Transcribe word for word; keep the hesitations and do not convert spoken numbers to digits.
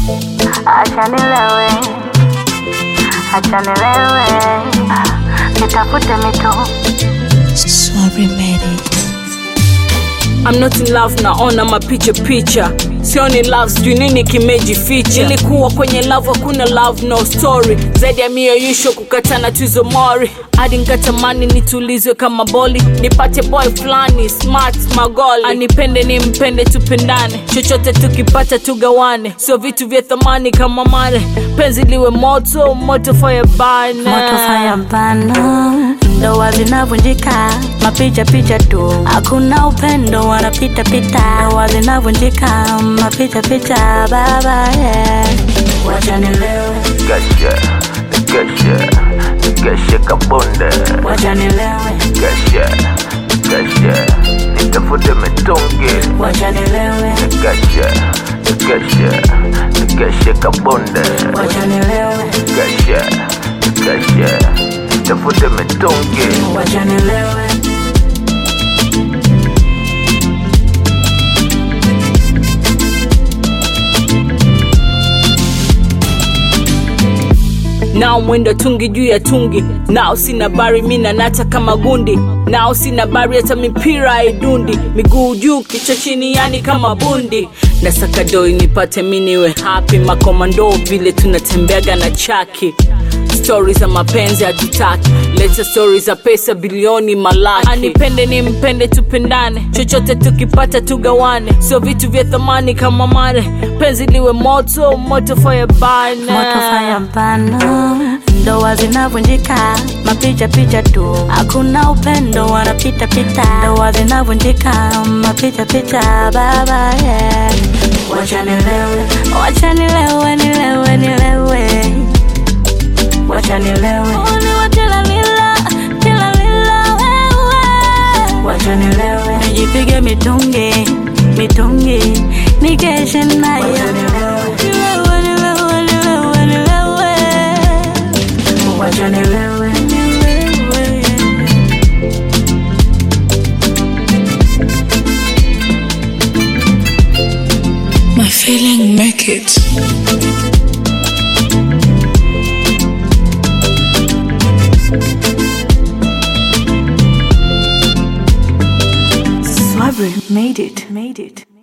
acha nilewe, acha nilewe, nitafute mito. Sorry, Mary. I'm not in love naona mapicha picha. Sioni love sijui nini kimejificha. Nilikuwa kwenye love hakuna love no story. Zaidi ya mioyisho kukatana tuzo mori. Hadi nikatamani nitulizwe kama boli. Nipate boy flani smart magoli. Anipende nimpende tupendane. Chochote tukipata tugawane. Sio vitu vya thamani kama mane. Penzi liwe moto, moto fire burn. Moto fire burn. Ndoa zinavunjika, mapicha picha tu. Hakuna upendo wanapita pita. Ndoa zinavunjika, mapicha picha baba yeah. Wacha nilewe, Gasha, gasha, gasha kabonde. wacha nilewe, Gasha, gasha, nitafute mitungi. wacha nilewe, Gasha, gasha, gasha kabonde. wacha nilewe, Gasha, gasha, nitafute mitungi. wacha nilewe. Nao mwendo tungi juu ya tungi. Nao sina bari mina nata kama gundi. Nao sina bari hata mipira haidundi. Miguu juu kichwa chini yani kama bundi. Nasaka doi nipate miniwe happy. Makomando vile tunatembeaga na chaki. Stories za mapenzi hatutaki. Leta stories za pesa bilioni malaki. Anipende nimpende tupendane. Chochote tukipata tugawane. Sio vitu vya thamani kama mane. Penzi liwe moto, moto fire burn. Moto fire burn. Ndoa zinavunjika, mapicha picha tu. Hakuna upendo wanapita pita. Ndoa zinavunjika, mapicha picha baba yeah. Wacha nilewe, wacha nilewe, nilewe, nilewe. Wacha nilewe, oni watila lila, tila lila wewe. Wacha nilewe, nijipige mitungi, mitungi, nikeshe nayo. Wacha nilewe, nilewe, nilewe, nilewe, nilewe. Wacha nilewe, nilewe. My feeling make it. Swabri made it, made it.